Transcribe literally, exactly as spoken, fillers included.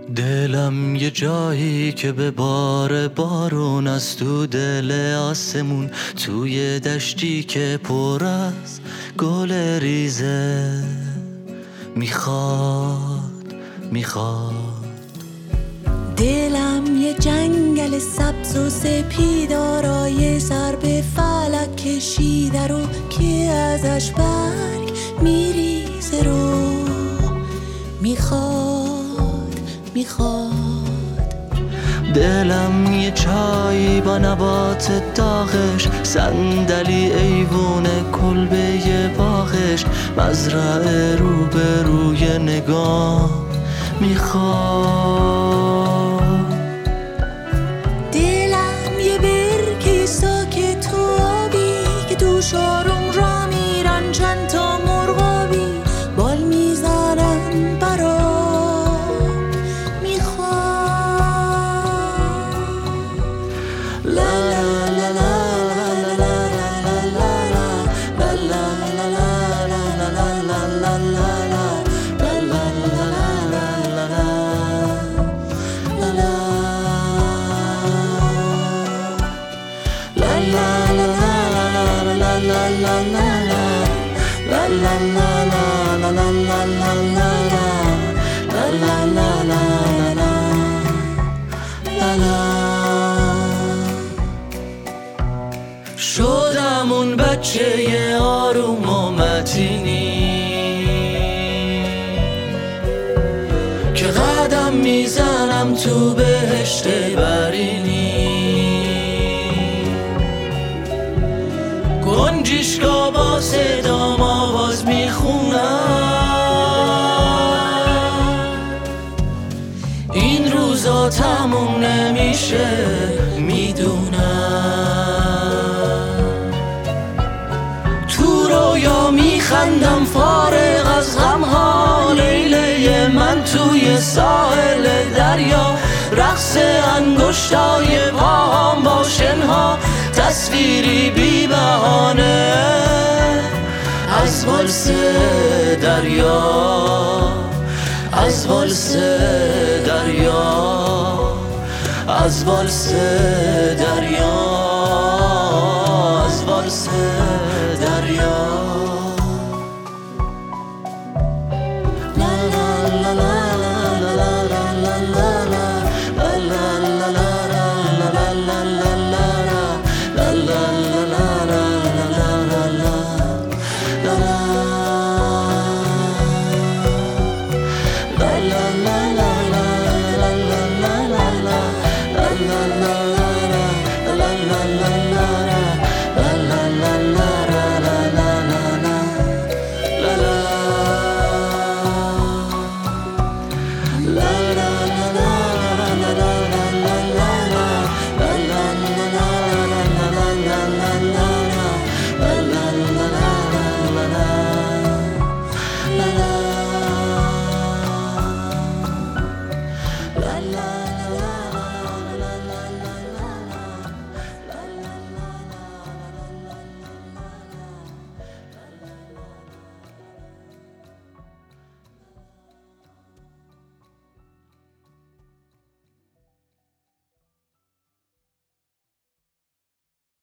دلم یه جایی که به بار بارون از تو دل آسمون، توی دشتی که پر از گل ریزه، میخواد میخواد. دلم یه جنگل سبز و سپیدارای سر به فلک کشیده رو که ازش برگ میریزه رو میخواد میخواد. دلم یه چای با نبات داغش، صندلی ایوون کلبه باغش، مزرعه رو به روی نگاه میخواد. دلم یه برکی ساکت تو آبی که توش آروم را میرن چند تا مرغابی بال میزنن برام میخواد. لا لا لا لا شدم اون بچه آروم و متینی که قدم میزنم تو بهشت برینی، گنجشکا با صدام آواز میخونم. این روزا تموم نمیشه میدونم، تو رویا میخندم فارغ از غمها، لیله من توی ساحل دریا، رقص انگشتای پاهم با شنها، تصویری بی بهانه از والس دریا، از والس دریا، از والس دریا.